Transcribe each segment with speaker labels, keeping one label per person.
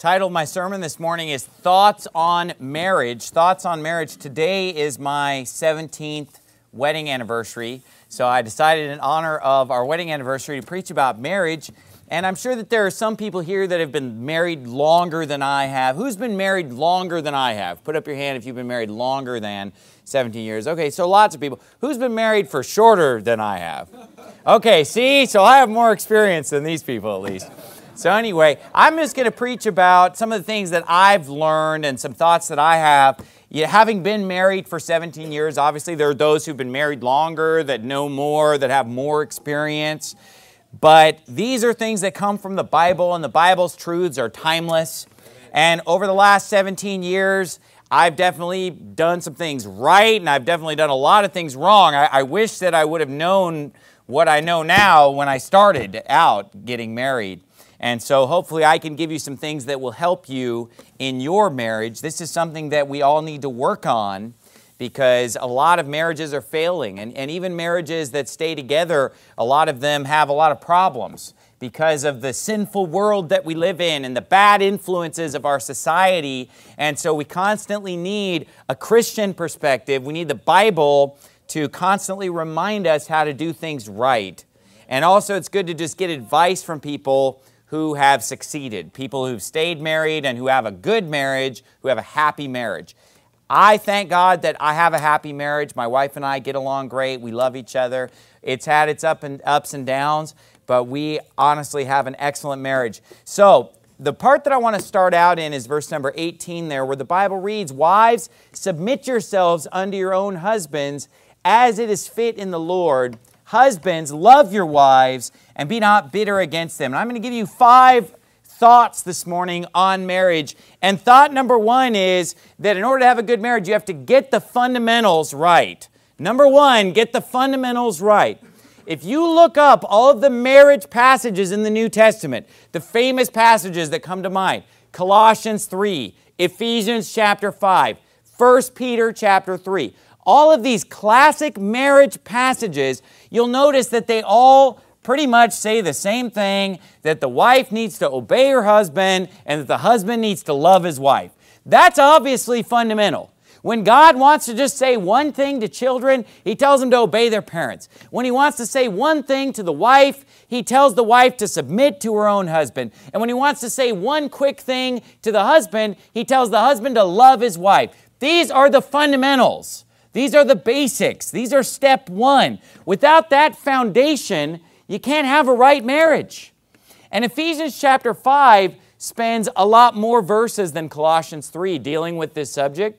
Speaker 1: Title of my sermon this morning is Thoughts on Marriage. Thoughts on Marriage. Today is my 17th wedding anniversary. So I decided in honor of our wedding anniversary to preach about marriage. And I'm sure that there are some people here that have been married longer than I have. Who's been married longer than I have? Put up your hand if you've been married longer than 17 years. Okay, so lots of people. Who's been married for shorter than I have? Okay, see? So I have more experience than these people at least. So anyway, I'm just going to preach about some of the things that I've learned and some thoughts that I have. Having been married for 17 years, obviously there are those who've been married longer, that know more, that have more experience. But these are things that come from the Bible, and the Bible's truths are timeless. And over the last 17 years, I've definitely done some things right, and I've definitely done a lot of things wrong. I wish that I would have known what I know now when I started out getting married. And so hopefully I can give you some things that will help you in your marriage. This is something that we all need to work on because a lot of marriages are failing. And even marriages that stay together, a lot of them have a lot of problems because of the sinful world that we live in and the bad influences of our society. And so we constantly need a Christian perspective. We need the Bible to constantly remind us how to do things right. And also it's good to just get advice from people who have succeeded, people who've stayed married and who have a good marriage, who have a happy marriage. I thank God that I have a happy marriage. My wife and I get along great. We love each other. It's had its ups and downs, but we honestly have an excellent marriage. So the part that I want to start out in is verse number 18 there, where the Bible reads, "Wives, submit yourselves unto your own husbands, as it is fit in the Lord. Husbands, love your wives and be not bitter against them." And I'm going to give you 5 thoughts this morning on marriage. And thought number 1 is that in order to have a good marriage, you have to get the fundamentals right. Number 1, get the fundamentals right. If you look up all of the marriage passages in the New Testament, the famous passages that come to mind, Colossians 3, Ephesians chapter 5, 1 Peter chapter 3, all of these classic marriage passages, you'll notice that they all pretty much say the same thing, that the wife needs to obey her husband and that the husband needs to love his wife. That's obviously fundamental. When God wants to just say one thing to children, He tells them to obey their parents. When He wants to say one thing to the wife, He tells the wife to submit to her own husband. And when He wants to say one quick thing to the husband, He tells the husband to love his wife. These are the fundamentals. These are the basics. These are step 1. Without that foundation, you can't have a right marriage. And Ephesians chapter 5 spends a lot more verses than Colossians 3 dealing with this subject.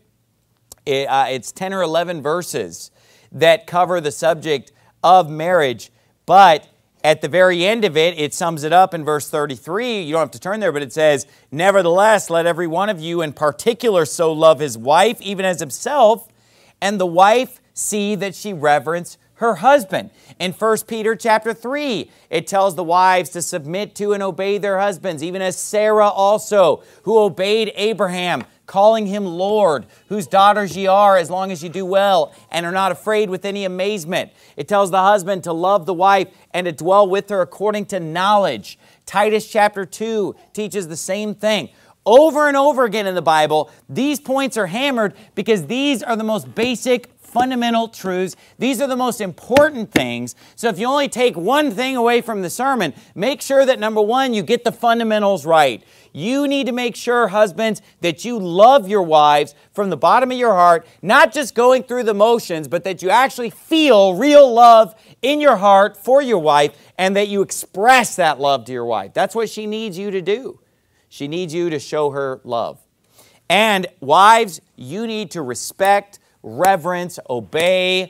Speaker 1: It's 10 or 11 verses that cover the subject of marriage. But at the very end of it, it sums it up in verse 33. You don't have to turn there, but it says, "Nevertheless, let every one of you in particular so love his wife, even as himself, and the wife see that she reverence her husband." In 1 Peter chapter 3, it tells the wives to submit to and obey their husbands, even as Sarah also, who obeyed Abraham, calling him Lord, whose daughters ye are, as long as you do well, and are not afraid with any amazement. It tells the husband to love the wife and to dwell with her according to knowledge. Titus chapter 2 teaches the same thing. Over and over again in the Bible, these points are hammered because these are the most basic fundamental truths. These are the most important things. So if you only take one thing away from the sermon, make sure that number 1, you get the fundamentals right. You need to make sure, husbands, that you love your wives from the bottom of your heart, not just going through the motions, but that you actually feel real love in your heart for your wife and that you express that love to your wife. That's what she needs you to do. She needs you to show her love. And wives, you need to respect, reverence, obey,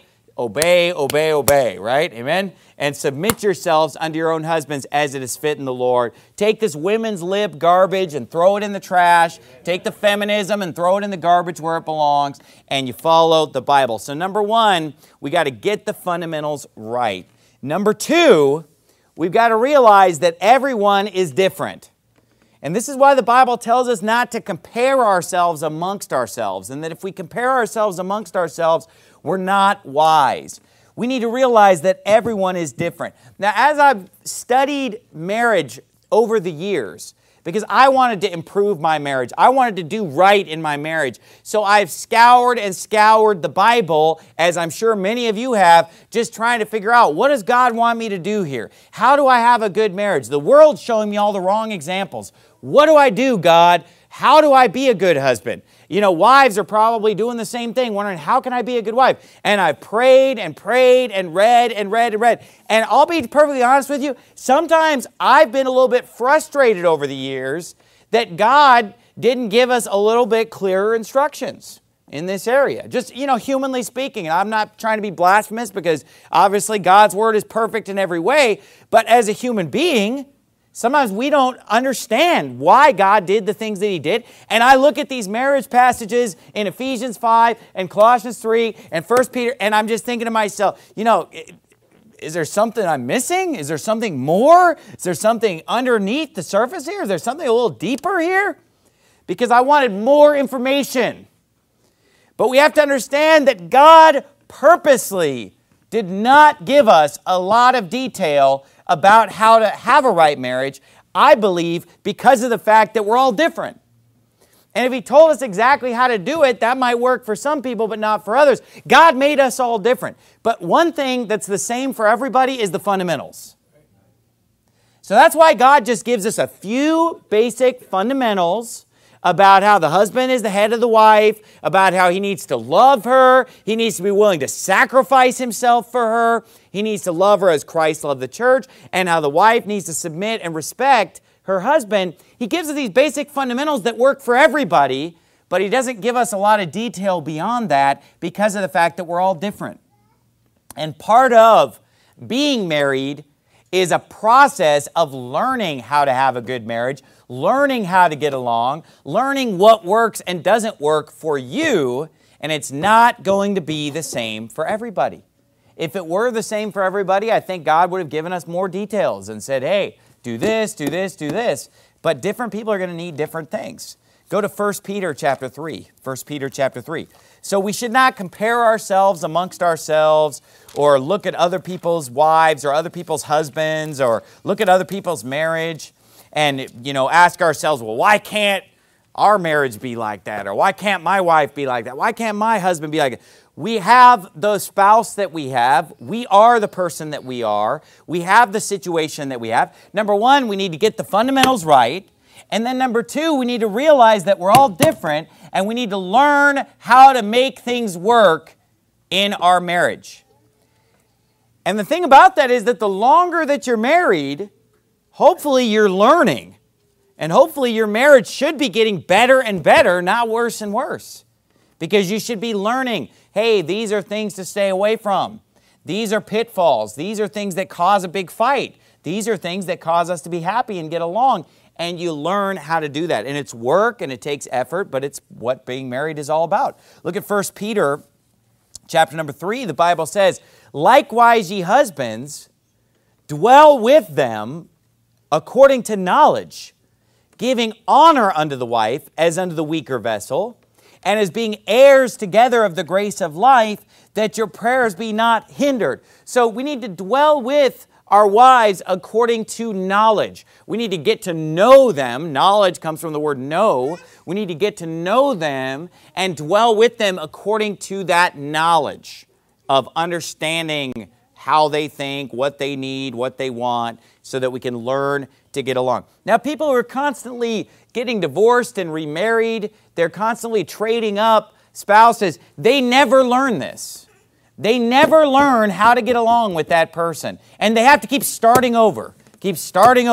Speaker 1: right? Amen? And submit yourselves unto your own husbands as it is fit in the Lord. Take this women's lib garbage and throw it in the trash. Take the feminism and throw it in the garbage where it belongs. And you follow the Bible. So number 1, we got to get the fundamentals right. Number 2, we've got to realize that everyone is different. And this is why the Bible tells us not to compare ourselves amongst ourselves, and that if we compare ourselves amongst ourselves, we're not wise. We need to realize that everyone is different. Now, as I've studied marriage over the years, because I wanted to improve my marriage. I wanted to do right in my marriage. So I've scoured and scoured the Bible, as I'm sure many of you have, just trying to figure out, what does God want me to do here? How do I have a good marriage? The world's showing me all the wrong examples. What do I do, God? How do I be a good husband? You know, wives are probably doing the same thing, wondering, how can I be a good wife? And I've prayed and prayed and read and read and read. And I'll be perfectly honest with you, sometimes I've been a little bit frustrated over the years that God didn't give us a little bit clearer instructions in this area. Just, you know, humanly speaking, and I'm not trying to be blasphemous because obviously God's word is perfect in every way, but as a human being, sometimes we don't understand why God did the things that He did. And I look at these marriage passages in Ephesians 5 and Colossians 3 and 1 Peter, and I'm just thinking to myself, you know, is there something I'm missing? Is there something more? Is there something underneath the surface here? Is there something a little deeper here? Because I wanted more information. But we have to understand that God purposely did not give us a lot of detail about how to have a right marriage, I believe, because of the fact that we're all different. And if He told us exactly how to do it, that might work for some people, but not for others. God made us all different. But one thing that's the same for everybody is the fundamentals. So that's why God just gives us a few basic fundamentals about how the husband is the head of the wife, about how he needs to love her, he needs to be willing to sacrifice himself for her, he needs to love her as Christ loved the church, and how the wife needs to submit and respect her husband. He gives us these basic fundamentals that work for everybody, but He doesn't give us a lot of detail beyond that because of the fact that we're all different. And part of being married is a process of learning how to have a good marriage, learning how to get along, learning what works and doesn't work for you, and it's not going to be the same for everybody. If it were the same for everybody, I think God would have given us more details and said, hey, do this, do this, do this. But different people are going to need different things. Go to 1 Peter chapter 3. 1 Peter chapter 3. So we should not compare ourselves amongst ourselves or look at other people's wives or other people's husbands or look at other people's marriage and, you know, ask ourselves, well, why can't our marriage be like that? Or why can't my wife be like that? Why can't my husband be like that? We have the spouse that we have. We are the person that we are. We have the situation that we have. Number one, we need to get the fundamentals right. And then number two, we need to realize that we're all different and we need to learn how to make things work in our marriage. And the thing about that is that the longer that you're married, hopefully you're learning. And hopefully your marriage should be getting better and better, not worse and worse. Because you should be learning, hey, these are things to stay away from. These are pitfalls. These are things that cause a big fight. These are things that cause us to be happy and get along. And you learn how to do that. And it's work and it takes effort, but it's what being married is all about. Look at 1 Peter chapter number 3. The Bible says, likewise, ye husbands, dwell with them according to knowledge, giving honor unto the wife as unto the weaker vessel, and as being heirs together of the grace of life, that your prayers be not hindered. So we need to dwell with our wives according to knowledge. We need to get to know them. Knowledge comes from the word know. We need to get to know them and dwell with them according to that knowledge of understanding how they think, what they need, what they want, so that we can learn to get along. Now, people who are constantly getting divorced and remarried, they're constantly trading up spouses, they never learn this. They never learn how to get along with that person. And they have to keep starting over, starting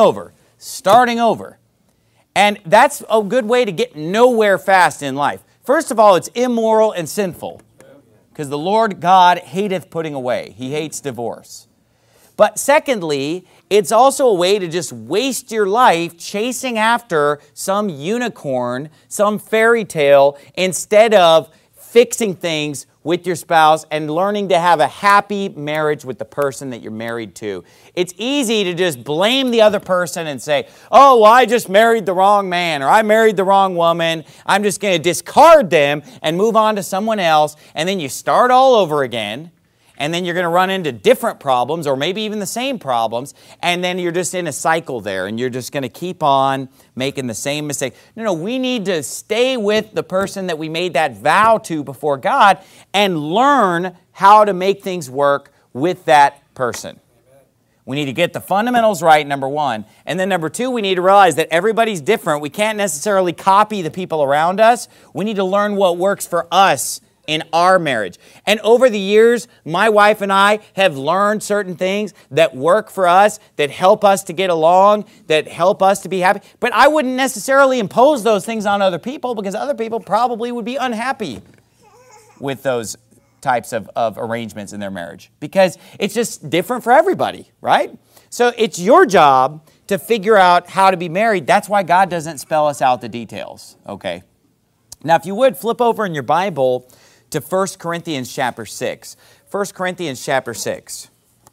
Speaker 1: over. And that's a good way to get nowhere fast in life. First of all, it's immoral and sinful because the Lord God hateth putting away. He hates divorce. But secondly, it's also a way to just waste your life chasing after some unicorn, some fairy tale, instead of fixing things with your spouse and learning to have a happy marriage with the person that you're married to. It's easy to just blame the other person and say, oh, well, I just married the wrong man, or I married the wrong woman. I'm just going to discard them and move on to someone else. And then you start all over again. and then you're going to run into different problems or maybe even the same problems, and then you're just in a cycle there, and you're just going to keep on making the same mistake. No, we need to stay with the person that we made that vow to before God and learn how to make things work with that person. We need to get the fundamentals right, number one. And then number two, we need to realize that everybody's different. We can't necessarily copy the people around us. We need to learn what works for us in our marriage. And over the years, my wife and I have learned certain things that work for us, that help us to get along, that help us to be happy. But I wouldn't necessarily impose those things on other people because other people probably would be unhappy with those types of arrangements in their marriage because it's just different for everybody, right? So it's your job to figure out how to be married. That's why God doesn't spell us out the details, okay? Now, if you would, flip over in your Bible to 1 Corinthians chapter 6. 1 Corinthians chapter 6.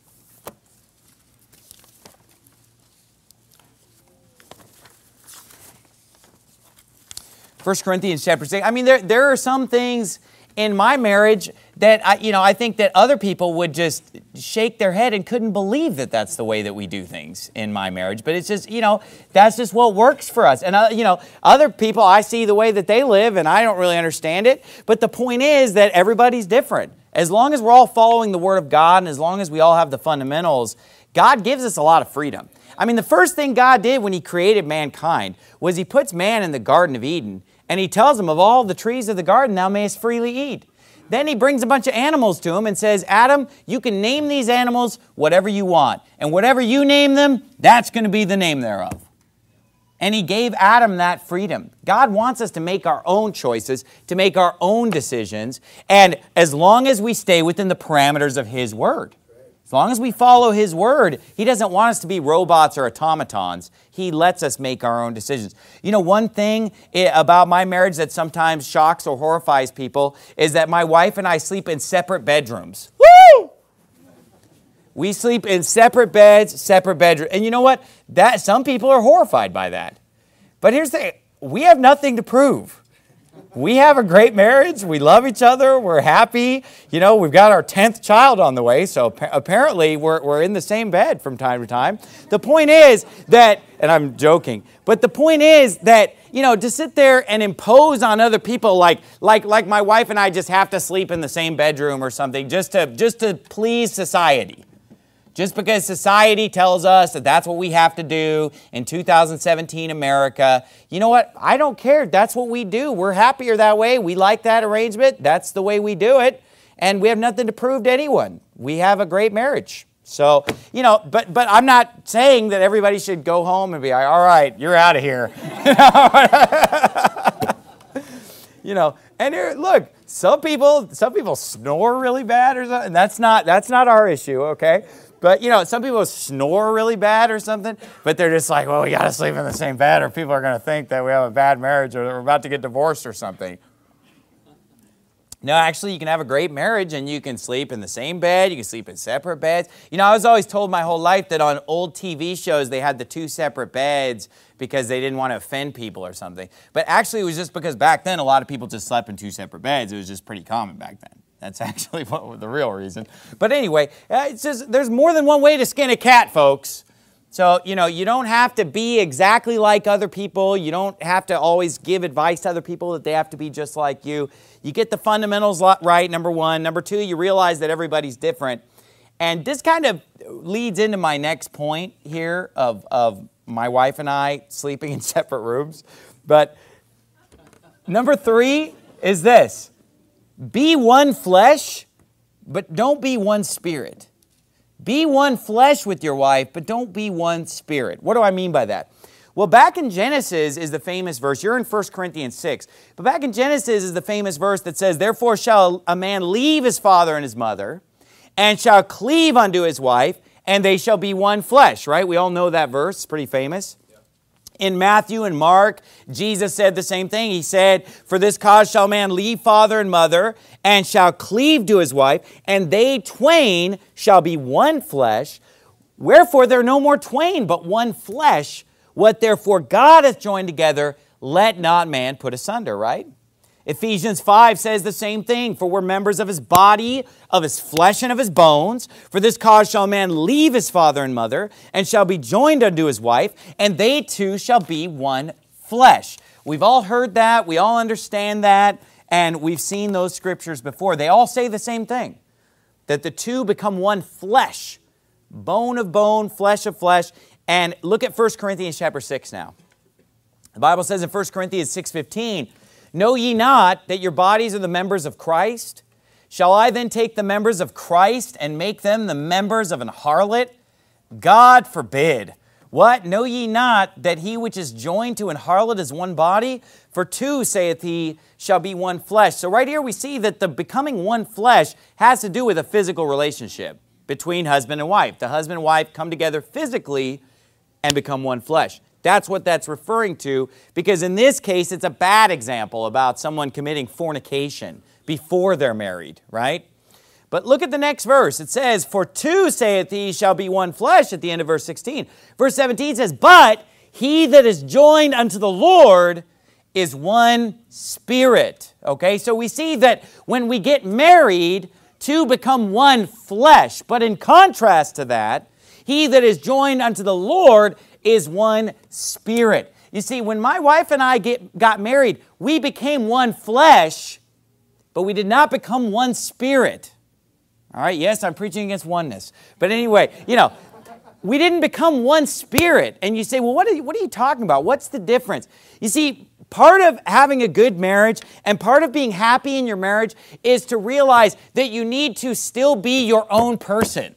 Speaker 1: First Corinthians chapter 6. I mean, there are some things in my marriage that I think that other people would just shake their head and couldn't believe that that's the way that we do things in my marriage. But it's just, that's just what works for us. And, other people, I see the way that they live and I don't really understand it. But the point is that everybody's different. As long as we're all following the Word of God and as long as we all have the fundamentals, God gives us a lot of freedom. I mean, the first thing God did when He created mankind was He puts man in the Garden of Eden and He tells him, of all the trees of the garden, thou mayest freely eat. Then He brings a bunch of animals to him and says, Adam, you can name these animals whatever you want. And whatever you name them, that's going to be the name thereof. And He gave Adam that freedom. God wants us to make our own choices, to make our own decisions, and as long as we stay within the parameters of His Word. As long as we follow His Word, He doesn't want us to be robots or automatons. He lets us make our own decisions. One thing about my marriage that sometimes shocks or horrifies people is that my wife and I sleep in separate bedrooms. Woo! We sleep in separate beds, separate bedrooms. And you know what? Some people are horrified by that. But here's the thing. We have nothing to prove. We have a great marriage. We love each other. We're happy. We've got our 10th child on the way, so apparently we're in the same bed from time to time. The point is that, and I'm joking, but the point is that, to sit there and impose on other people like my wife and I just have to sleep in the same bedroom or something just to please society. Just because society tells us that that's what we have to do in 2017 America, you know what? I don't care. That's what we do. We're happier that way. We like that arrangement. That's the way we do it. And we have nothing to prove to anyone. We have a great marriage. So, but I'm not saying that everybody should go home and be like, all right, you're out of here. And here, look, some people snore really bad or something. That's not our issue, okay? But, some people snore really bad or something, but they're just like, well, we got to sleep in the same bed or people are going to think that we have a bad marriage or we're about to get divorced or something. No, actually, you can have a great marriage and you can sleep in the same bed. You can sleep in separate beds. I was always told my whole life that on old TV shows, they had the two separate beds because they didn't want to offend people or something. But actually, it was just because back then, a lot of people just slept in two separate beds. It was just pretty common back then. That's actually the real reason. But anyway, it's just there's more than one way to skin a cat, folks. So, you don't have to be exactly like other people. You don't have to always give advice to other people that they have to be just like you. You get the fundamentals right, number one. Number two, you realize that everybody's different. And this kind of leads into my next point here of my wife and I sleeping in separate rooms. But number three is this. Be one flesh, but don't be one spirit. Be one flesh with your wife, but don't be one spirit. What do I mean by that? Well, back in Genesis is the famous verse. You're in 1 Corinthians 6. But back in Genesis is the famous verse that says, therefore shall a man leave his father and his mother, and shall cleave unto his wife, and they shall be one flesh, right? We all know that verse. It's pretty famous. In Matthew and Mark, Jesus said the same thing. He said, for this cause shall man leave father and mother, and shall cleave to his wife, and they twain shall be one flesh. Wherefore there are no more twain, but one flesh. What therefore God hath joined together, let not man put asunder, right? Ephesians 5 says the same thing. For we're members of his body, of his flesh, and of his bones. For this cause shall a man leave his father and mother, and shall be joined unto his wife, and they two shall be one flesh. We've all heard that. We all understand that. And we've seen those scriptures before. They all say the same thing. That the two become one flesh. Bone of bone, flesh of flesh. And look at 1 Corinthians chapter 6 now. The Bible says in 1 Corinthians 6:15, know ye not that your bodies are the members of Christ? Shall I then take the members of Christ and make them the members of an harlot? God forbid. What? Know ye not that he which is joined to an harlot is one body? For two, saith he, shall be one flesh. So right here we see that the becoming one flesh has to do with a physical relationship between husband and wife. The husband and wife come together physically and become one flesh. That's what that's referring to, because in this case, it's a bad example about someone committing fornication before they're married, right? But look at the next verse. It says, for two, saith he, shall be one flesh, at the end of verse 16. Verse 17 says, but he that is joined unto the Lord is one spirit. Okay, so we see that when we get married, two become one flesh. But in contrast to that, he that is joined unto the Lord is one spirit. You see, when my wife and I got married, we became one flesh, but we did not become one spirit. All right, yes, I'm preaching against oneness. But anyway, we didn't become one spirit. And you say, well, what are you talking about? What's the difference? You see, part of having a good marriage and part of being happy in your marriage is to realize that you need to still be your own person.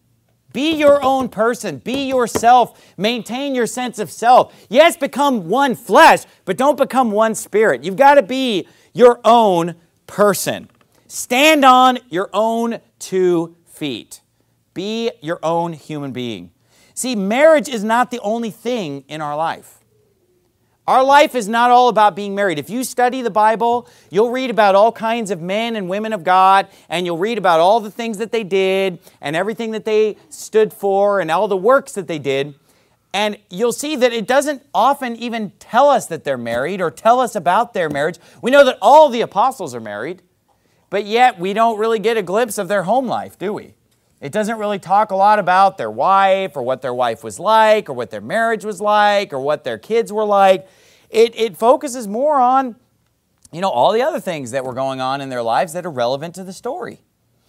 Speaker 1: Be your own person. Be yourself. Maintain your sense of self. Yes, become one flesh, but don't become one spirit. You've got to be your own person. Stand on your own 2 feet. Be your own human being. See, marriage is not the only thing in our life. Our life is not all about being married. If you study the Bible, you'll read about all kinds of men and women of God, and you'll read about all the things that they did and everything that they stood for and all the works that they did. And you'll see that it doesn't often even tell us that they're married or tell us about their marriage. We know that all the apostles are married, but yet we don't really get a glimpse of their home life, do we? It doesn't really talk a lot about their wife or what their wife was like or what their marriage was like or what their kids were like. It focuses more on, all the other things that were going on in their lives that are relevant to the story.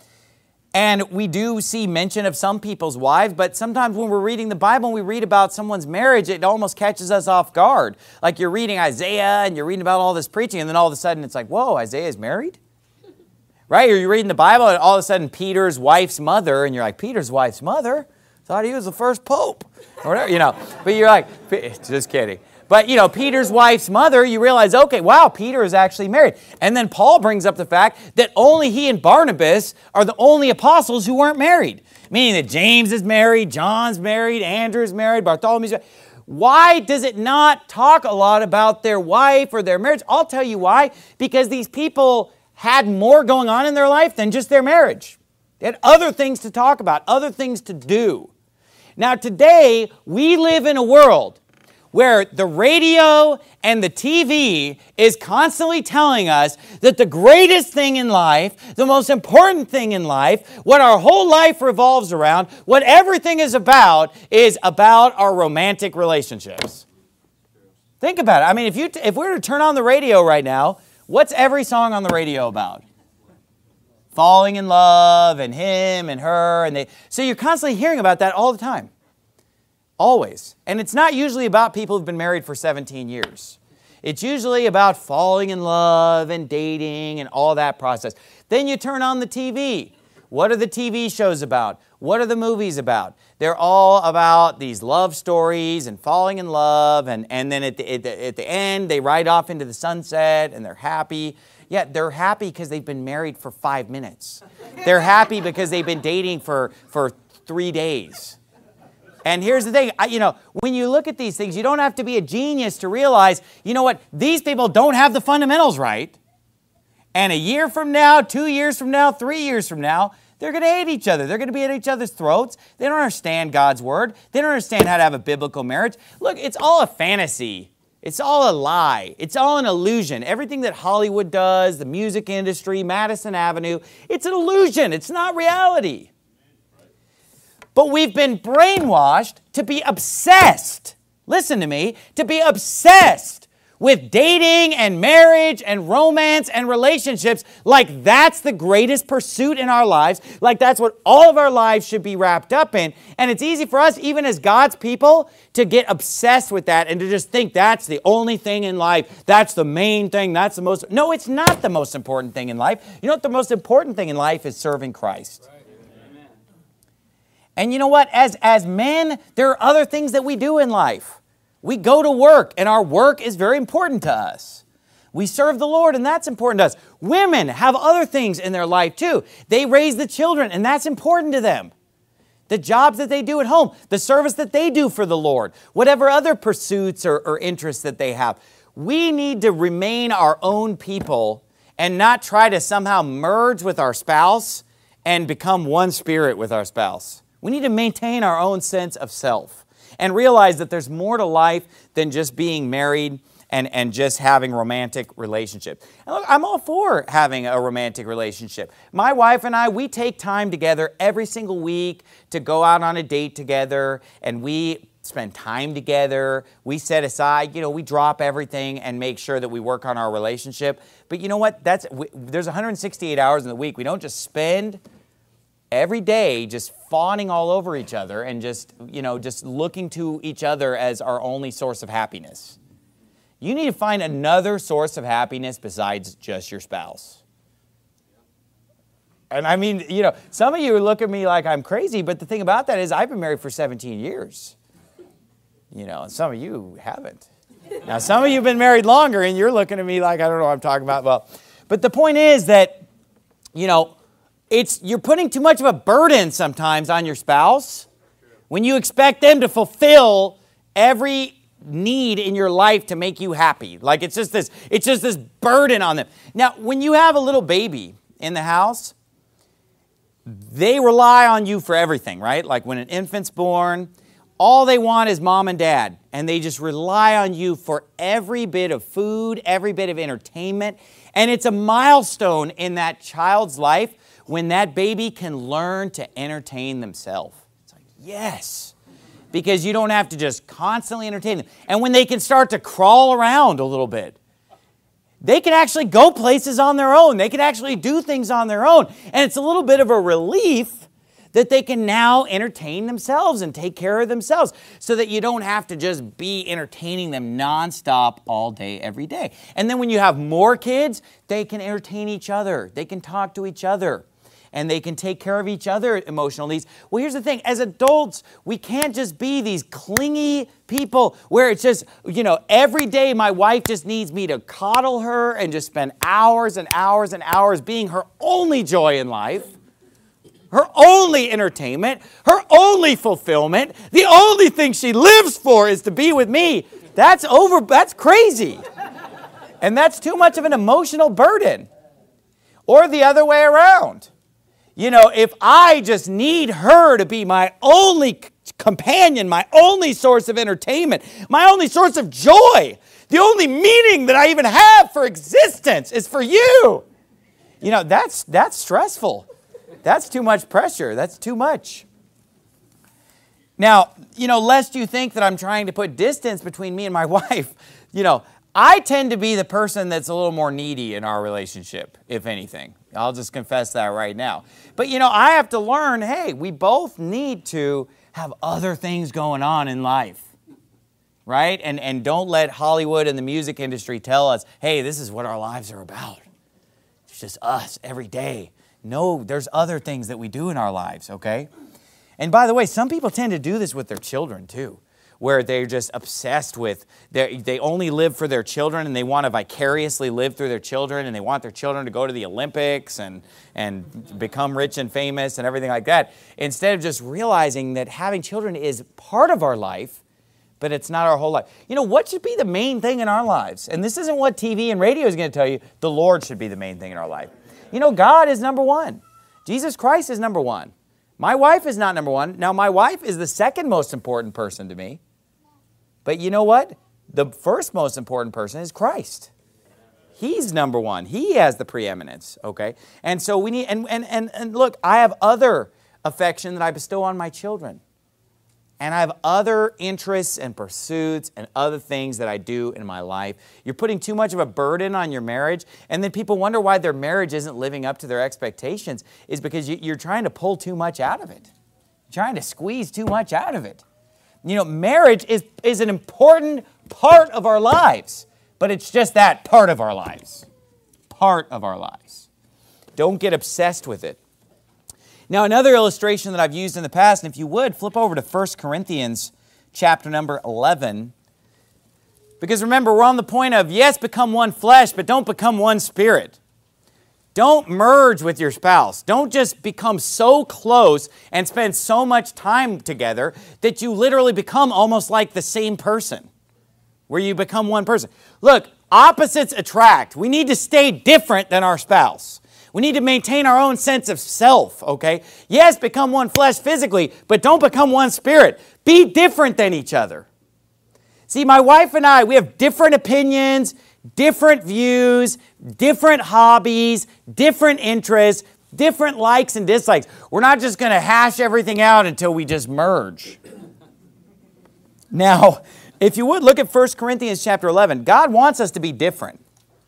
Speaker 1: And we do see mention of some people's wives, but sometimes when we're reading the Bible and we read about someone's marriage, it almost catches us off guard. Like you're reading Isaiah and you're reading about all this preaching, and then all of a sudden it's like, whoa, Isaiah's married? Right? Or you're reading the Bible and all of a sudden Peter's wife's mother, and you're like, Peter's wife's mother? Thought he was the first pope. Or whatever, But you're like, just kidding. But, Peter's wife's mother, you realize, okay, wow, Peter is actually married. And then Paul brings up the fact that only he and Barnabas are the only apostles who weren't married. Meaning that James is married, John's married, Andrew's married, Bartholomew's married. Why does it not talk a lot about their wife or their marriage? I'll tell you why. Because these people had more going on in their life than just their marriage. They had other things to talk about, other things to do. Now today, we live in a world where the radio and the TV is constantly telling us that the greatest thing in life, the most important thing in life, what our whole life revolves around, what everything is about our romantic relationships. Think about it. I mean, if we were to turn on the radio right now, what's every song on the radio about? Falling in love and him and her. So you're constantly hearing about that all the time. Always. And it's not usually about people who've been married for 17 years. It's usually about falling in love and dating and all that process. Then you turn on the TV. What are the TV shows about? What are the movies about? They're all about these love stories and falling in love, and then at the end, they ride off into the sunset, and they're happy. Yeah, they're happy because they've been married for 5 minutes. They're happy because they've been dating for 3 days. And here's the thing, when you look at these things, you don't have to be a genius to realize, these people don't have the fundamentals right. And a year from now, 2 years from now, 3 years from now, they're going to hate each other. They're going to be at each other's throats. They don't understand God's word. They don't understand how to have a biblical marriage. Look, it's all a fantasy It's all a lie. It's all an illusion. Everything that Hollywood does, the music industry, Madison Avenue, it's an illusion. It's not reality. But we've been brainwashed to be obsessed. Listen to me, to be obsessed with dating and marriage and romance and relationships like that's the greatest pursuit in our lives, like that's what all of our lives should be wrapped up in. And it's easy for us, even as God's people, to get obsessed with that and to just think that's the only thing in life, that's the main thing, that's the most... No, it's not the most important thing in life. You know what the most important thing in life is? Serving Christ. Right. Amen. And you know what? As men, there are other things that we do in life. We go to work, and our work is very important to us. We serve the Lord, and that's important to us. Women have other things in their life, too. They raise the children, and that's important to them. The jobs that they do at home, the service that they do for the Lord, whatever other pursuits or interests that they have. We need to remain our own people and not try to somehow merge with our spouse and become one spirit with our spouse. We need to maintain our own sense of self and realize that there's more to life than just being married and just having romantic relationship. And look, I'm all for having a romantic relationship. My wife and I, we take time together every single week to go out on a date together, and we spend time together. We set aside, we drop everything and make sure that we work on our relationship. But you know what? There's 168 hours in the week. We don't just spend every day just fawning all over each other and just looking to each other as our only source of happiness. You need to find another source of happiness besides just your spouse. And I mean, some of you look at me like I'm crazy, but the thing about that is I've been married for 17 years. And some of you haven't. Now, some of you have been married longer, and you're looking at me like I don't know what I'm talking about. Well, but the point is that, you're putting too much of a burden sometimes on your spouse when you expect them to fulfill every need in your life to make you happy. Like it's just this burden on them. Now, when you have a little baby in the house, they rely on you for everything, right? Like when an infant's born, all they want is mom and dad, and they just rely on you for every bit of food, every bit of entertainment, and it's a milestone in that child's life when that baby can learn to entertain themselves. It's like, yes, because you don't have to just constantly entertain them. And when they can start to crawl around a little bit, they can actually go places on their own. They can actually do things on their own. And it's a little bit of a relief that they can now entertain themselves and take care of themselves so that you don't have to just be entertaining them nonstop all day, every day. And then when you have more kids, they can entertain each other. They can talk to each other. And they can take care of each other emotional needs. Well, here's the thing. As adults, we can't just be these clingy people where it's just, every day my wife just needs me to coddle her and just spend hours and hours and hours being her only joy in life, her only entertainment, her only fulfillment. The only thing she lives for is to be with me. That's crazy. And that's too much of an emotional burden. Or the other way around. If I just need her to be my only companion, my only source of entertainment, my only source of joy, the only meaning that I even have for existence is for you. That's stressful. That's too much pressure. That's too much. Now, lest you think that I'm trying to put distance between me and my wife, I tend to be the person that's a little more needy in our relationship, if anything. I'll just confess that right now. But, I have to learn, hey, we both need to have other things going on in life, right? And don't let Hollywood and the music industry tell us, hey, this is what our lives are about. It's just us every day. No, there's other things that we do in our lives, okay? And by the way, some people tend to do this with their children, too, where they're just obsessed with, they only live for their children and they want to vicariously live through their children and they want their children to go to the Olympics and become rich and famous and everything like that, instead of just realizing that having children is part of our life, but it's not our whole life. What should be the main thing in our lives? And this isn't what TV and radio is going to tell you. The Lord should be the main thing in our life. God is number one. Jesus Christ is number one. My wife is not number one. Now, my wife is the second most important person to me. But you know what? the first most important person is Christ. He's number one. He has the preeminence, okay? And so we need, and look, I have other affection that I bestow on my children. And I have other interests and pursuits and other things that I do in my life. You're putting too much of a burden on your marriage, and then people wonder why their marriage isn't living up to their expectations, is because you're trying to pull too much out of it. You're trying to squeeze too much out of it. You know, marriage is an important part of our lives, but it's just that, part of our lives. Part of our lives. Don't get obsessed with it. Now, another illustration that I've used in the past, and if you would, flip over to 1 Corinthians chapter number 11. Because remember, we're on the point of, yes, become one flesh, but don't become one spirit. Don't merge with your spouse. Don't just become so close and spend so much time together that you literally become almost like the same person, where you become one person. Look, opposites attract. We need to stay different than our spouse. We need to maintain our own sense of self, okay? Yes, become one flesh physically, but don't become one spirit. Be different than each other. See, my wife and I, we have different opinions, different views, different hobbies, different interests, different likes and dislikes. We're not just going to hash everything out until we just merge. Now, if you would, look at 1 Corinthians chapter 11. God wants us to be different.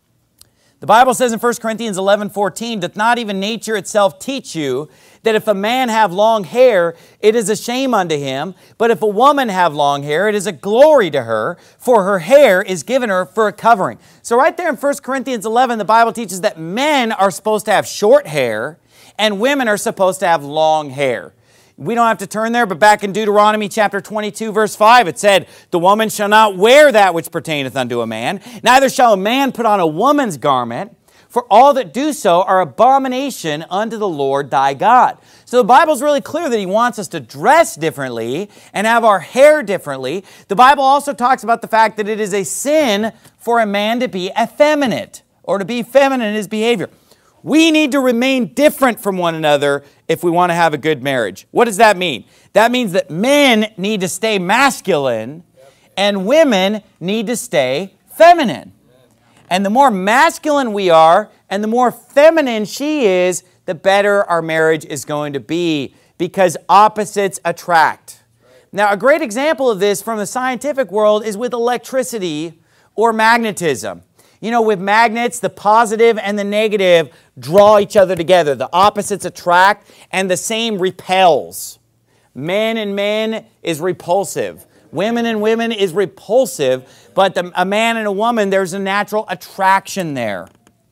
Speaker 1: The Bible says in 1 Corinthians 11:14, doth not even nature itself teach you that if a man have long hair, it is a shame unto him, but if a woman have long hair, it is a glory to her, for her hair is given her for a covering. So right there in 1 Corinthians 11, the Bible teaches that men are supposed to have short hair and women are supposed to have long hair. We don't have to turn there, but back in Deuteronomy chapter 22, verse 5, it said, the woman shall not wear that which pertaineth unto a man, neither shall a man put on a woman's garment, for all that do so are abomination unto the Lord thy God. So the Bible's really clear that he wants us to dress differently and have our hair differently. The Bible also talks about the fact that it is a sin for a man to be effeminate or to be feminine in his behavior. We need to remain different from one another if we want to have a good marriage. What does that mean? That means that men need to stay masculine and women need to stay feminine. And the more masculine we are and the more feminine she is, the better our marriage is going to be, because opposites attract. Now, a great example of this from the scientific world is with electricity or magnetism. You know, with magnets, the positive and the negative draw each other together. The opposites attract and the same repels. Men and men is repulsive. Women and women is repulsive, but a man and a woman, there's a natural attraction there.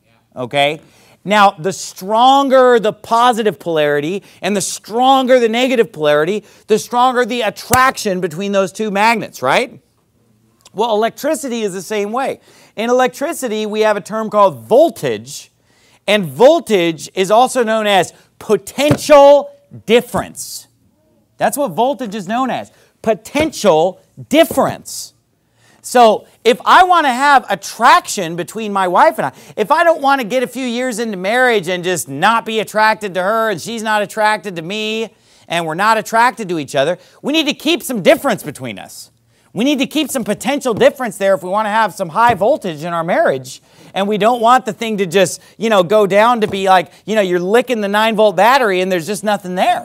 Speaker 1: Okay? Now, the stronger the positive polarity and the stronger the negative polarity, the stronger the attraction between those two magnets, right? Well, electricity is the same way. In electricity, we have a term called voltage, and voltage is also known as potential difference. That's what voltage is known as, potential difference. So if I want to have attraction between my wife and I, if I don't want to get a few years into marriage and just not be attracted to her and she's not attracted to me and we're not attracted to each other, we need to keep some difference between us. We need to keep some potential difference there if we want to have some high voltage in our marriage. And we don't want the thing to just, go down to be like, you're licking the 9-volt battery and there's just nothing there.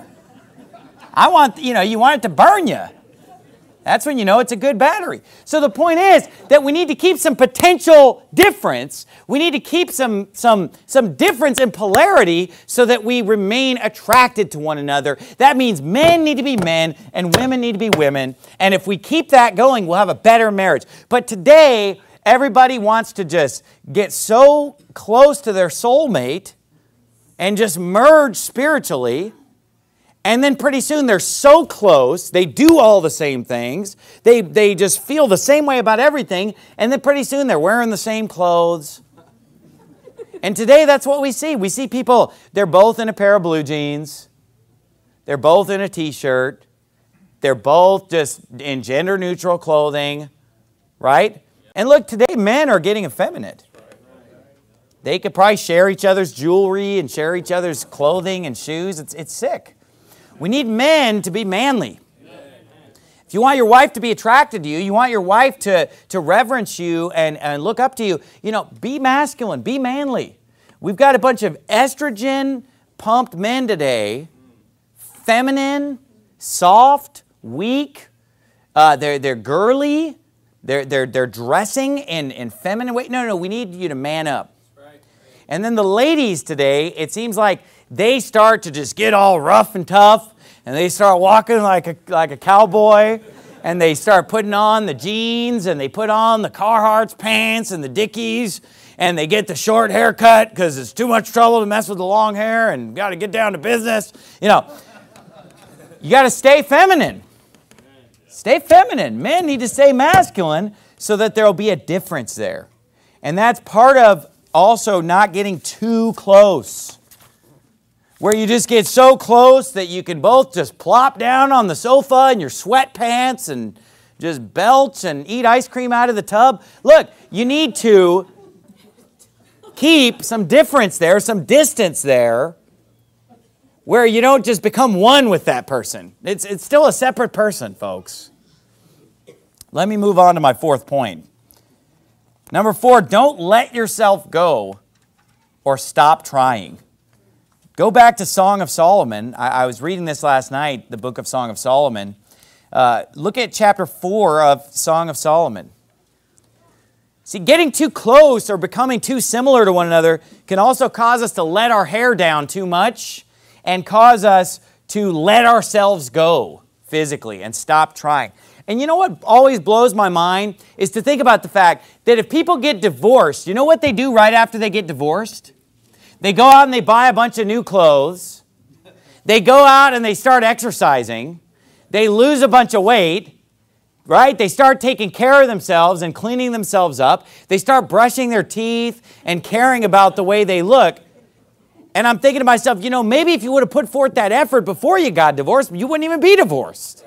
Speaker 1: I want, you want it to burn you. That's when you know it's a good battery. So the point is that we need to keep some potential difference. We need to keep some difference in polarity so that we remain attracted to one another. That means men need to be men and women need to be women. And if we keep that going, we'll have a better marriage. But today, everybody wants to just get so close to their soulmate and just merge spiritually. And then pretty soon they're so close, they do all the same things, they just feel the same way about everything, and then pretty soon they're wearing the same clothes. And today that's what we see. We see people, they're both in a pair of blue jeans, they're both in a t-shirt, they're both just in gender-neutral clothing, right? And look, today men are getting effeminate. They could probably share each other's jewelry and share each other's clothing and shoes. It's sick. We need men to be manly. If you want your wife to be attracted to you, you want your wife to reverence you and look up to you, be masculine, be manly. We've got a bunch of estrogen-pumped men today, feminine, soft, weak, they're girly, they're dressing in feminine way. No, we need you to man up. Right. And then the ladies today, it seems like they start to just get all rough and tough, and they start walking like a cowboy, and they start putting on the jeans, and they put on the Carhartt pants and the Dickies, and they get the short haircut because it's too much trouble to mess with the long hair, and got to get down to business. You got to stay feminine. Stay feminine. Men need to stay masculine so that there will be a difference there. And that's part of also not getting too close, where you just get so close that you can both just plop down on the sofa in your sweatpants and just belch and eat ice cream out of the tub. Look, you need to keep some difference there, some distance there, where you don't just become one with that person. It's still a separate person, folks. Let me move on to my fourth point. Number 4, don't let yourself go or stop trying. Go back to Song of Solomon. I was reading this last night, the book of Song of Solomon. Look at chapter 4 of Song of Solomon. See, getting too close or becoming too similar to one another can also cause us to let our hair down too much and cause us to let ourselves go physically and stop trying. And you know what always blows my mind is to think about the fact that if people get divorced, you know what they do right after they get divorced? They go out and they buy a bunch of new clothes. They go out and they start exercising. They lose a bunch of weight, right? They start taking care of themselves and cleaning themselves up. They start brushing their teeth and caring about the way they look. And I'm thinking to myself, maybe if you would have put forth that effort before you got divorced, you wouldn't even be divorced.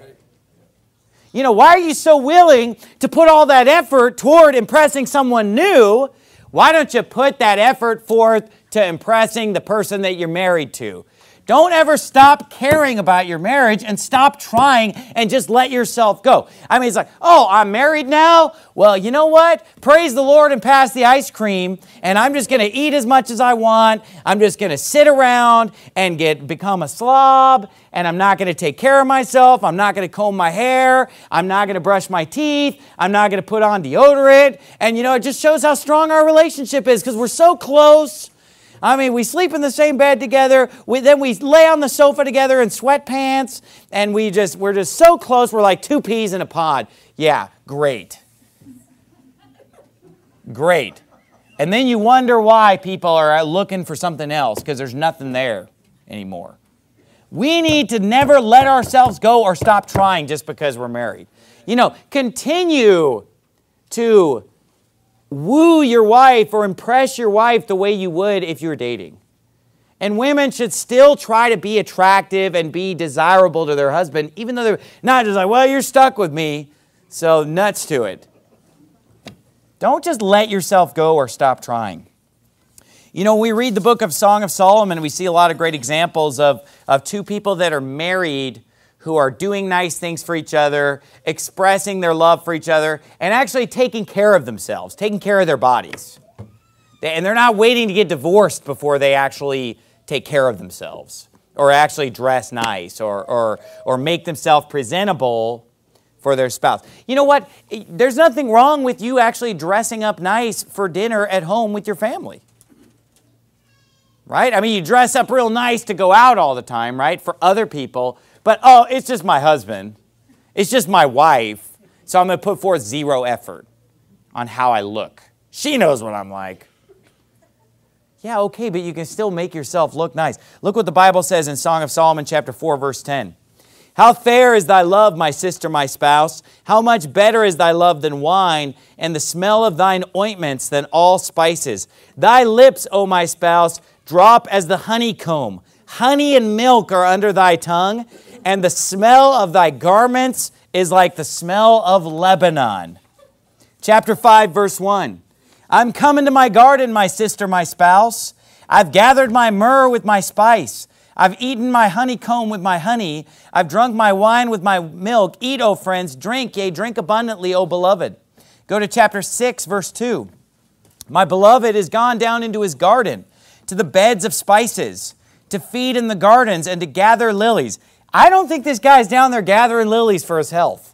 Speaker 1: Why are you so willing to put all that effort toward impressing someone new? Why don't you put that effort forth to impressing the person that you're married to? Don't ever stop caring about your marriage and stop trying and just let yourself go. I mean, it's like, oh, I'm married now? Well, you know what? Praise the Lord and pass the ice cream, and I'm just going to eat as much as I want. I'm just going to sit around and become a slob, and I'm not going to take care of myself. I'm not going to comb my hair. I'm not going to brush my teeth. I'm not going to put on deodorant. And, it just shows how strong our relationship is because we're so close. I mean, we sleep in the same bed together. Then we lay on the sofa together in sweatpants, and we're just so close. We're like two peas in a pod. Yeah, great. Great. And then you wonder why people are looking for something else because there's nothing there anymore. We need to never let ourselves go or stop trying just because we're married. Continue to woo your wife or impress your wife the way you would if you were dating. And women should still try to be attractive and be desirable to their husband, even though they're not just like, well, you're stuck with me, so nuts to it. Don't just let yourself go or stop trying. We read the book of Song of Solomon, and we see a lot of great examples of two people that are married who are doing nice things for each other, expressing their love for each other, and actually taking care of themselves, taking care of their bodies. And they're not waiting to get divorced before they actually take care of themselves or actually dress nice or make themselves presentable for their spouse. You know what? There's nothing wrong with you actually dressing up nice for dinner at home with your family. Right? I mean, you dress up real nice to go out all the time, right? For other people. But, it's just my husband. It's just my wife. So I'm going to put forth zero effort on how I look. She knows what I'm like. Yeah, okay, but you can still make yourself look nice. Look what the Bible says in Song of Solomon chapter 4, verse 10. How fair is thy love, my sister, my spouse. How much better is thy love than wine, and the smell of thine ointments than all spices. Thy lips, O my spouse, drop as the honeycomb. Honey and milk are under thy tongue, and the smell of thy garments is like the smell of Lebanon. Chapter 5, verse 1. I'm come into my garden, my sister, my spouse. I've gathered my myrrh with my spice. I've eaten my honeycomb with my honey. I've drunk my wine with my milk. Eat, O friends, drink, yea, drink abundantly, O beloved. Go to chapter 6, verse 2. My beloved is gone down into his garden, to the beds of spices, to feed in the gardens and to gather lilies. I don't think this guy's down there gathering lilies for his health.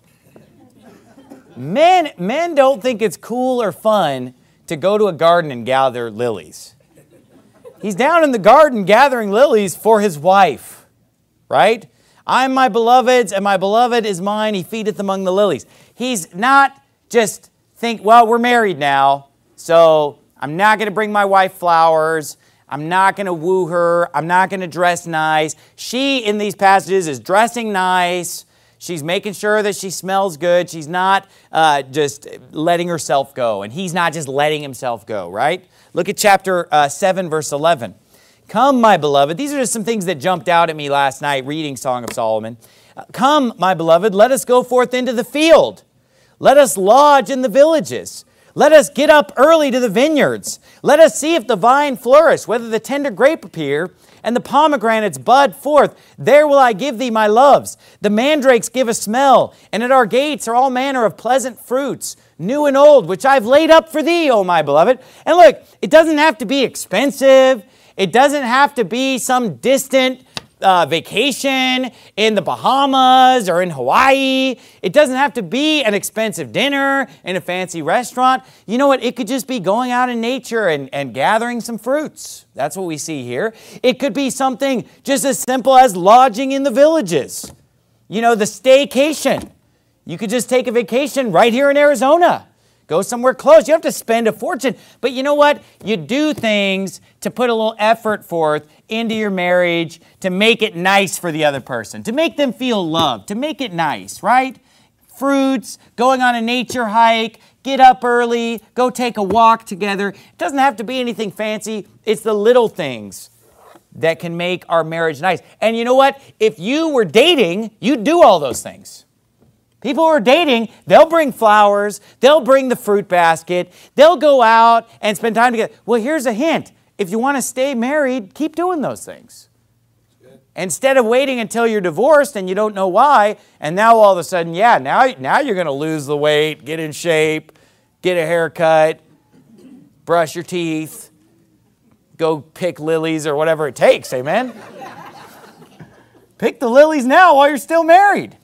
Speaker 1: Men don't think it's cool or fun to go to a garden and gather lilies. He's down in the garden gathering lilies for his wife, right? I'm my beloved's and my beloved is mine. He feedeth among the lilies. He's not just well, we're married now, so I'm not going to bring my wife flowers. I'm not going to woo her. I'm not going to dress nice. She, in these passages, is dressing nice. She's making sure that she smells good. She's not just letting herself go. And he's not just letting himself go, right? Look at chapter 7, verse 11. Come, my beloved. These are just some things that jumped out at me last night reading Song of Solomon. Come, my beloved, let us go forth into the field. Let us lodge in the villages. Let us get up early to the vineyards. Let us see if the vine flourish, whether the tender grape appear, and the pomegranates bud forth. There will I give thee my loves. The mandrakes give a smell, and at our gates are all manner of pleasant fruits, new and old, which I've laid up for thee, O my beloved. And look, it doesn't have to be expensive. It doesn't have to be some distant vacation in the Bahamas or in Hawaii. It doesn't have to be an expensive dinner in a fancy restaurant. You know what? It could just be going out in nature and gathering some fruits. That's what we see here. It could be something just as simple as lodging in the villages. You know, the staycation. You could just take a vacation right here in Arizona. Go somewhere close. You have to spend a fortune. But you know what? You do things to put a little effort forth into your marriage to make it nice for the other person, to make them feel loved, to make it nice, right? Fruits, going on a nature hike, get up early, go take a walk together. It doesn't have to be anything fancy. It's the little things that can make our marriage nice. And you know what? If you were dating, you'd do all those things. People who are dating, they'll bring flowers, they'll bring the fruit basket, they'll go out and spend time together. Well, here's a hint. If you want to stay married, keep doing those things. Instead of waiting until you're divorced and you don't know why, and now all of a sudden, now you're going to lose the weight, get in shape, get a haircut, brush your teeth, go pick lilies or whatever it takes, amen? Pick the lilies now while you're still married.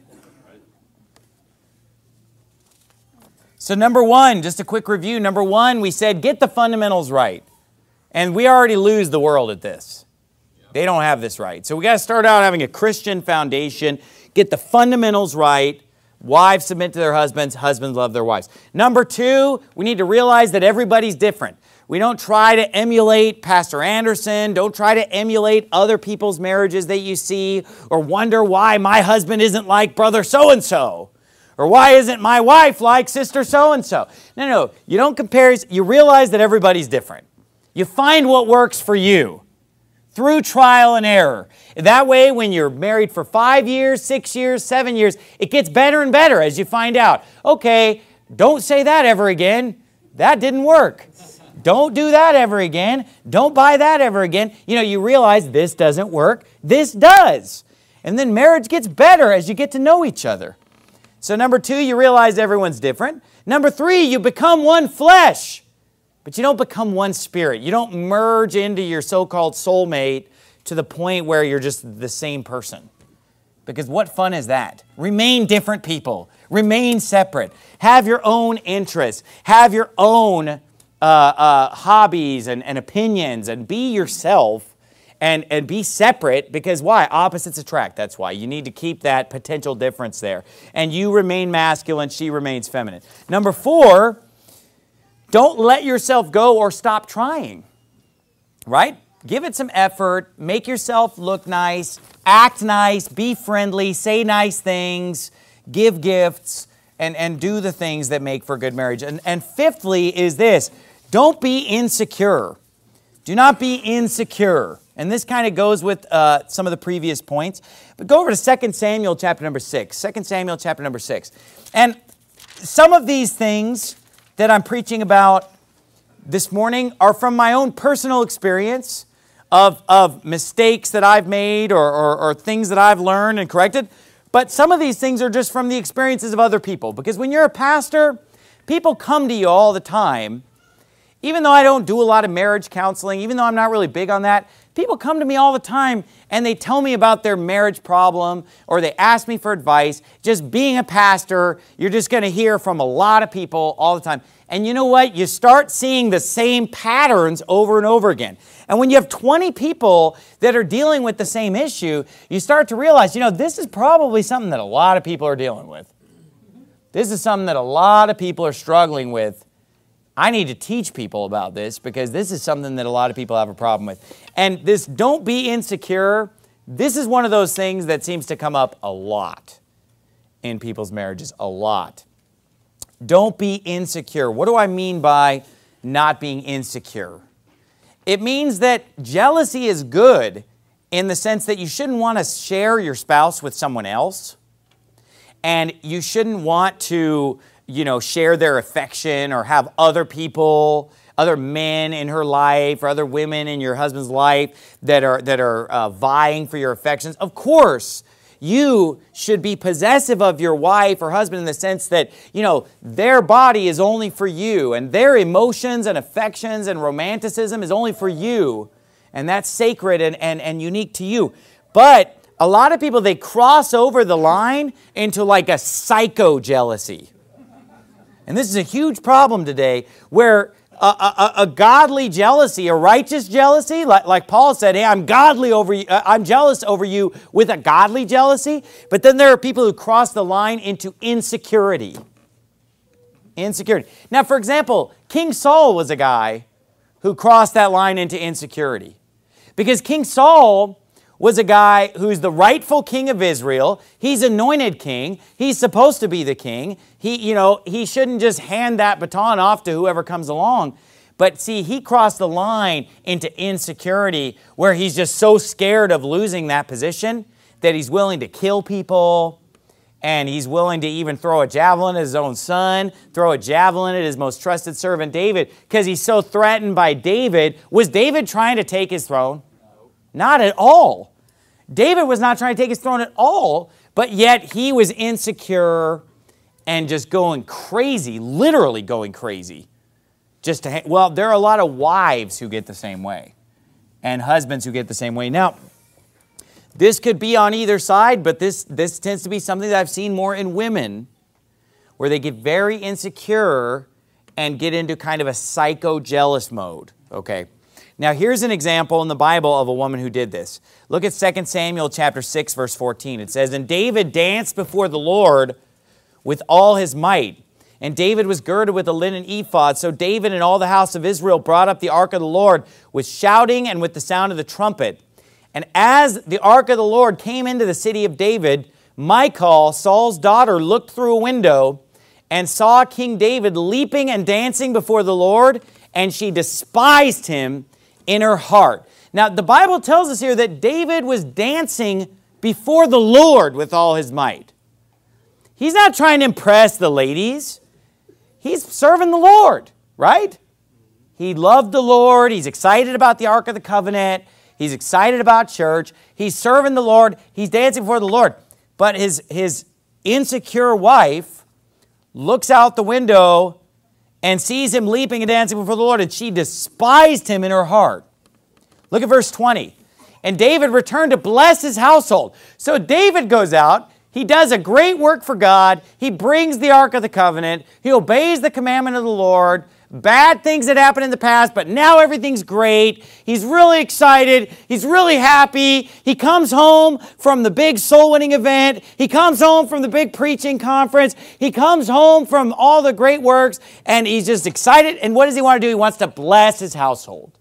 Speaker 1: So number one, just a quick review. Number one, we said get the fundamentals right. And we already lose the world at this. They don't have this right. So we got to start out having a Christian foundation, get the fundamentals right. Wives submit to their husbands, husbands love their wives. Number two, we need to realize that everybody's different. We don't try to emulate Pastor Anderson. Don't try to emulate other people's marriages that you see or wonder why my husband isn't like brother so-and-so. Or why isn't my wife like sister so-and-so? No, you don't compare. You realize that everybody's different. You find what works for you through trial and error. That way, when you're married for 5 years, 6 years, 7 years, it gets better and better as you find out. Okay, don't say that ever again. That didn't work. Don't do that ever again. Don't buy that ever again. You realize this doesn't work. This does. And then marriage gets better as you get to know each other. So number two, you realize everyone's different. Number three, you become one flesh, but you don't become one spirit. You don't merge into your so-called soulmate to the point where you're just the same person. Because what fun is that? Remain different people. Remain separate. Have your own interests. Have your own hobbies and opinions and be yourself. And be separate because why? Opposites attract. That's why. You need to keep that potential difference there. And you remain masculine, she remains feminine. Number four, don't let yourself go or stop trying. Right? Give it some effort. Make yourself look nice. Act nice. Be friendly. Say nice things. Give gifts. And do the things that make for good marriage. And fifthly is this. Don't be insecure. Do not be insecure. And this kind of goes with some of the previous points. But go over to 2 Samuel chapter number 6. 2 Samuel chapter number 6. And some of these things that I'm preaching about this morning are from my own personal experience. of mistakes that I've made or things that I've learned and corrected. But some of these things are just from the experiences of other people. Because when you're a pastor, people come to you all the time. Even though I don't do a lot of marriage counseling, even though I'm not really big on that, people come to me all the time and they tell me about their marriage problem or they ask me for advice. Just being a pastor, you're just going to hear from a lot of people all the time. And you know what? You start seeing the same patterns over and over again. And when you have 20 people that are dealing with the same issue, you start to realize, this is probably something that a lot of people are dealing with. This is something that a lot of people are struggling with. I need to teach people about this because this is something that a lot of people have a problem with. And this don't be insecure, this is one of those things that seems to come up a lot in people's marriages, a lot. Don't be insecure. What do I mean by not being insecure? It means that jealousy is good in the sense that you shouldn't want to share your spouse with someone else. And you shouldn't want to, share their affection or have other people, other men in her life or other women in your husband's life that are vying for your affections. Of course, you should be possessive of your wife or husband in the sense that, their body is only for you and their emotions and affections and romanticism is only for you. And that's sacred and unique to you. But a lot of people, they cross over the line into like a psycho jealousy. And this is a huge problem today where a godly jealousy, a righteous jealousy, like Paul said, hey, I'm jealous over you with a godly jealousy. But then there are people who cross the line into insecurity. Insecurity. Now, for example, King Saul was a guy who crossed that line into insecurity. Because King Saul was a guy who's the rightful king of Israel. He's anointed king. He's supposed to be the king. He shouldn't just hand that baton off to whoever comes along. But see, he crossed the line into insecurity where he's just so scared of losing that position that he's willing to kill people and he's willing to even throw a javelin at his own son, throw a javelin at his most trusted servant David because he's so threatened by David. Was David trying to take his throne? No. Not at all. David was not trying to take his throne at all, but yet he was insecure and just going crazy, literally going crazy. There are a lot of wives who get the same way and husbands who get the same way. Now, this could be on either side, but this tends to be something that I've seen more in women where they get very insecure and get into kind of a psycho-jealous mode, okay? Now, here's an example in the Bible of a woman who did this. Look at 2 Samuel chapter 6, verse 14. It says, "And David danced before the Lord with all his might. And David was girded with a linen ephod. So David and all the house of Israel brought up the ark of the Lord with shouting and with the sound of the trumpet. And as the ark of the Lord came into the city of David, Michal, Saul's daughter, looked through a window and saw King David leaping and dancing before the Lord, and she despised him in her heart." Now, the Bible tells us here that David was dancing before the Lord with all his might. He's not trying to impress the ladies. He's serving the Lord, right? He loved the Lord. He's excited about the Ark of the Covenant. He's excited about church. He's serving the Lord. He's dancing before the Lord. But his insecure wife looks out the window and sees him leaping and dancing before the Lord, and she despised him in her heart. Look at verse 20. "And David returned to bless his household." So David goes out. He does a great work for God. He brings the Ark of the Covenant. He obeys the commandment of the Lord. Bad things had happened in the past, but now everything's great. He's really excited. He's really happy. He comes home from the big soul-winning event. He comes home from the big preaching conference. He comes home from all the great works, and he's just excited. And what does he want to do? He wants to bless his household.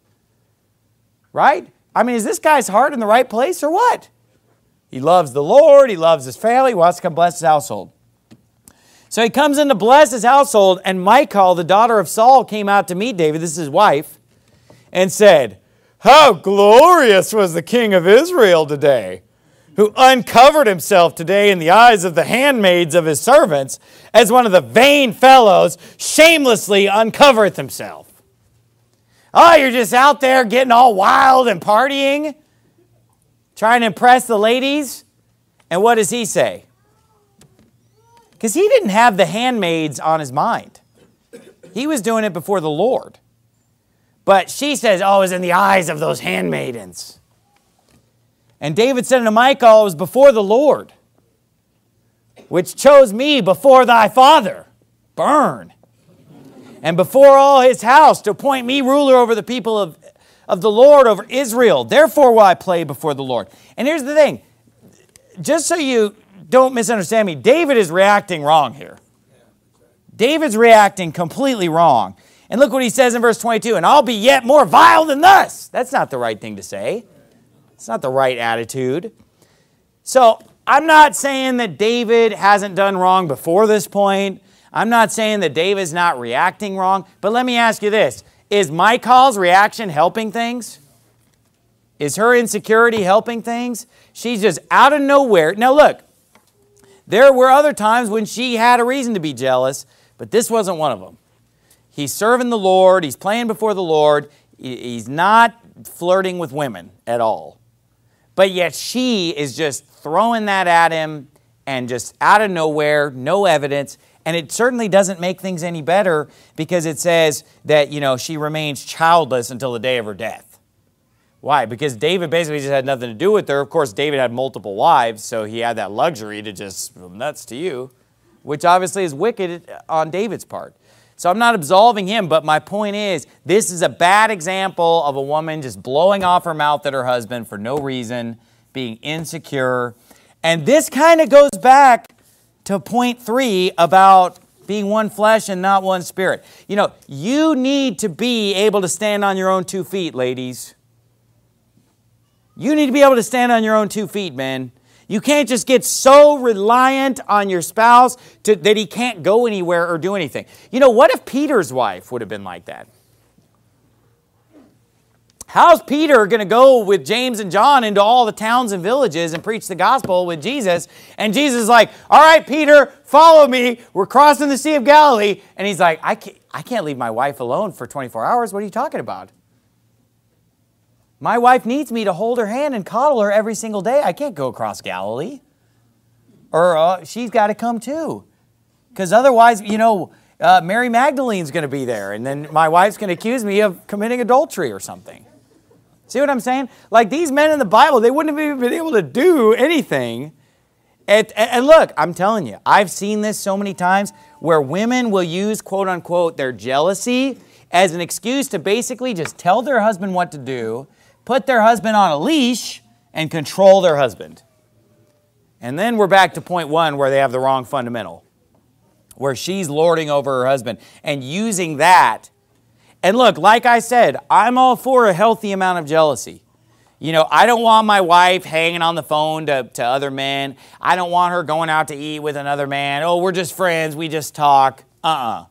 Speaker 1: Right? I mean, is this guy's heart in the right place or what? He loves the Lord. He loves his family. He wants to come bless his household. So he comes in to bless his household, and Michal, the daughter of Saul, came out to meet David, this is his wife, and said, "How glorious was the king of Israel today, who uncovered himself today in the eyes of the handmaids of his servants, as one of the vain fellows shamelessly uncovereth himself." Oh, you're just out there getting all wild and partying, trying to impress the ladies. And what does he say? Because he didn't have the handmaids on his mind. He was doing it before the Lord. But she says, oh, it was in the eyes of those handmaidens. And David said unto Michal, it was before the Lord, which chose me before thy father. Burn. And before all his house to appoint me ruler over the people of the Lord, over Israel. Therefore will I play before the Lord. And here's the thing. Just so you don't misunderstand me, David is reacting wrong here. David's reacting completely wrong. And look what he says in verse 22. And I'll be yet more vile than thus. That's not the right thing to say. It's not the right attitude. So I'm not saying that David hasn't done wrong before this point. I'm not saying that David's not reacting wrong, but let me ask you this. Is Michal's reaction helping things? Is her insecurity helping things? She's just out of nowhere. Now look, there were other times when she had a reason to be jealous, but this wasn't one of them. He's serving the Lord. He's playing before the Lord. He's not flirting with women at all. But yet she is just throwing that at him and just out of nowhere, no evidence. And it certainly doesn't make things any better because it says that, she remains childless until the day of her death. Why? Because David basically just had nothing to do with her. Of course, David had multiple wives, so he had that luxury to just, nuts to you, which obviously is wicked on David's part. So I'm not absolving him, but my point is, this is a bad example of a woman just blowing off her mouth at her husband for no reason, being insecure. And this kind of goes back to point 3 about being one flesh and not one spirit. You need to be able to stand on your own 2 feet, ladies. You need to be able to stand on your own 2 feet, man. You can't just get so reliant on your spouse that he can't go anywhere or do anything. What if Peter's wife would have been like that? How's Peter going to go with James and John into all the towns and villages and preach the gospel with Jesus? And Jesus is like, all right, Peter, follow me. We're crossing the Sea of Galilee. And he's like, I can't leave my wife alone for 24 hours. What are you talking about? My wife needs me to hold her hand and coddle her every single day. I can't go across Galilee. Or she's got to come too. Because otherwise, Mary Magdalene's going to be there. And then my wife's going to accuse me of committing adultery or something. See what I'm saying? Like these men in the Bible, they wouldn't have even been able to do anything. And look, I'm telling you, I've seen this so many times where women will use, quote unquote, their jealousy as an excuse to basically just tell their husband what to do, put their husband on a leash, and control their husband. And then we're back to point 1 where they have the wrong fundamental, where she's lording over her husband and using that. And look, like I said, I'm all for a healthy amount of jealousy. I don't want my wife hanging on the phone to other men. I don't want her going out to eat with another man. Oh, we're just friends. We just talk. And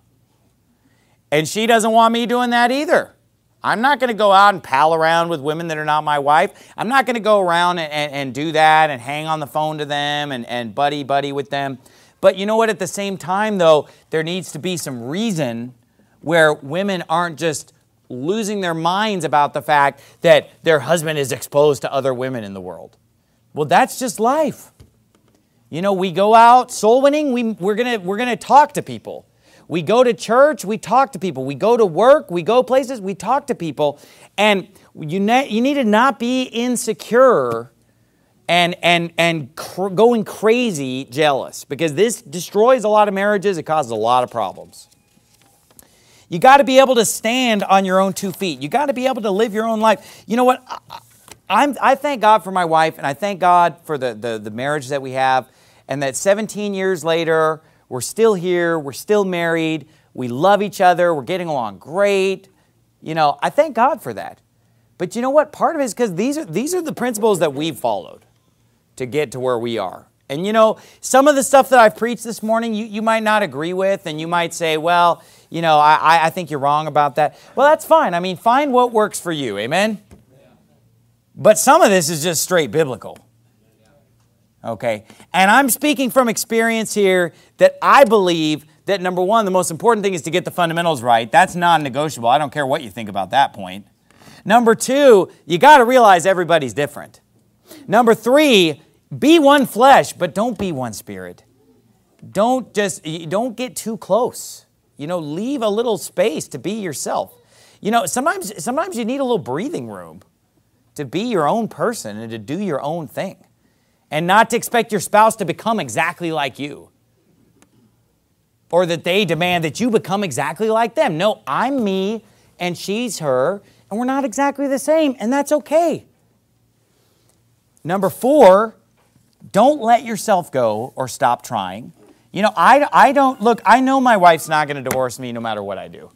Speaker 1: she doesn't want me doing that either. I'm not going to go out and pal around with women that are not my wife. I'm not going to go around and do that and hang on the phone to them and buddy with them. But you know what? At the same time, though, there needs to be some reason where women aren't just losing their minds about the fact that their husband is exposed to other women in the world. Well, that's just life. We go out soul winning, we're gonna talk to people. We go to church, we talk to people. We go to work, we go places, we talk to people. And you need to not be insecure and going crazy jealous, because this destroys a lot of marriages. It causes a lot of problems. You got to be able to stand on your own 2 feet. You got to be able to live your own life. You know what? I thank God for my wife, and I thank God for the marriage that we have, and that 17 years later, we're still here, we're still married, we love each other, we're getting along great. I thank God for that. But you know what? Part of it is because these are the principles that we've followed to get to where we are. And some of the stuff that I've preached this morning, you might not agree with, and you might say, well, I think you're wrong about that. Well, that's fine. I mean, find what works for you. Amen? But some of this is just straight biblical. Okay? And I'm speaking from experience here that I believe that number one, the most important thing is to get the fundamentals right. That's non-negotiable. I don't care what you think about that point. Number two, you got to realize everybody's different. Number three, be one flesh, but don't be one spirit. Don't get too close. Leave a little space to be yourself. Sometimes you need a little breathing room to be your own person and to do your own thing. And not to expect your spouse to become exactly like you. Or that they demand that you become exactly like them. No, I'm me and she's her, and we're not exactly the same, and that's okay. Number four, don't let yourself go or stop trying. I know my wife's not going to divorce me no matter what I do.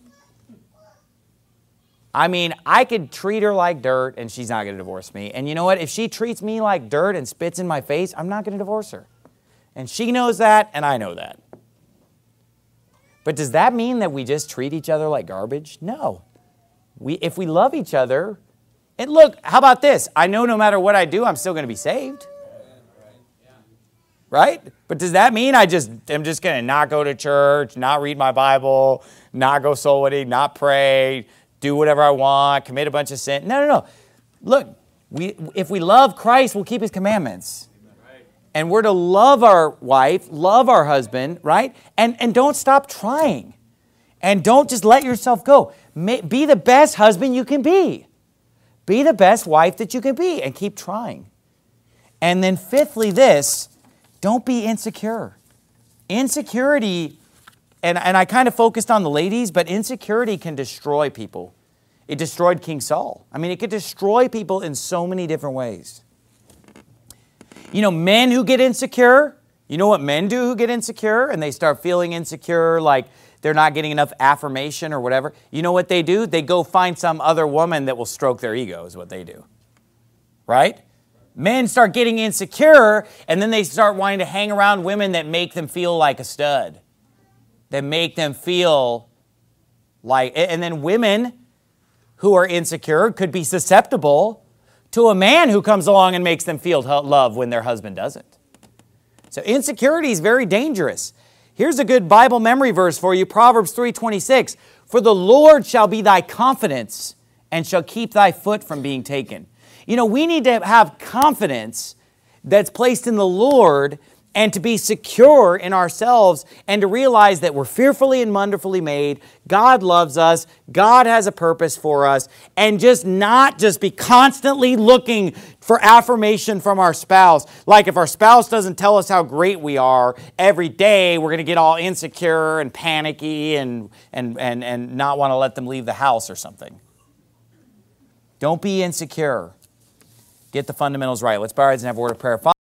Speaker 1: I could treat her like dirt and she's not going to divorce me. And you know what? If she treats me like dirt and spits in my face, I'm not going to divorce her. And she knows that, and I know that. But does that mean that we just treat each other like garbage? No. If we love each other, and look, how about this? I know no matter what I do, I'm still going to be saved. Right? But does that mean I'm just going to not go to church, not read my Bible, not go soul winning, not pray, do whatever I want, commit a bunch of sin? No. Look, if we love Christ, we'll keep His commandments. And we're to love our wife, love our husband, right? And don't stop trying. And don't just let yourself go. Be the best husband you can be. Be the best wife that you can be, and keep trying. And then fifthly, don't be insecure. Insecurity, and I kind of focused on the ladies, but insecurity can destroy people. It destroyed King Saul. It could destroy people in so many different ways. Men who get insecure, you know what men do who get insecure? And they start feeling insecure, like they're not getting enough affirmation or whatever. You know what they do? They go find some other woman that will stroke their ego is what they do. Right? Men start getting insecure, and then they start wanting to hang around women that make them feel like a stud. That make them feel like, and then women who are insecure could be susceptible to a man who comes along and makes them feel love when their husband doesn't. So insecurity is very dangerous. Here's a good Bible memory verse for you, Proverbs 3:26. For the Lord shall be thy confidence and shall keep thy foot from being taken. We need to have confidence that's placed in the Lord and to be secure in ourselves and to realize that we're fearfully and wonderfully made. God loves us. God has a purpose for us. And not be constantly looking for affirmation from our spouse. Like if our spouse doesn't tell us how great we are every day, we're going to get all insecure and panicky and not want to let them leave the house or something. Don't be insecure. Get the fundamentals right. Let's bow our heads and have a word of prayer.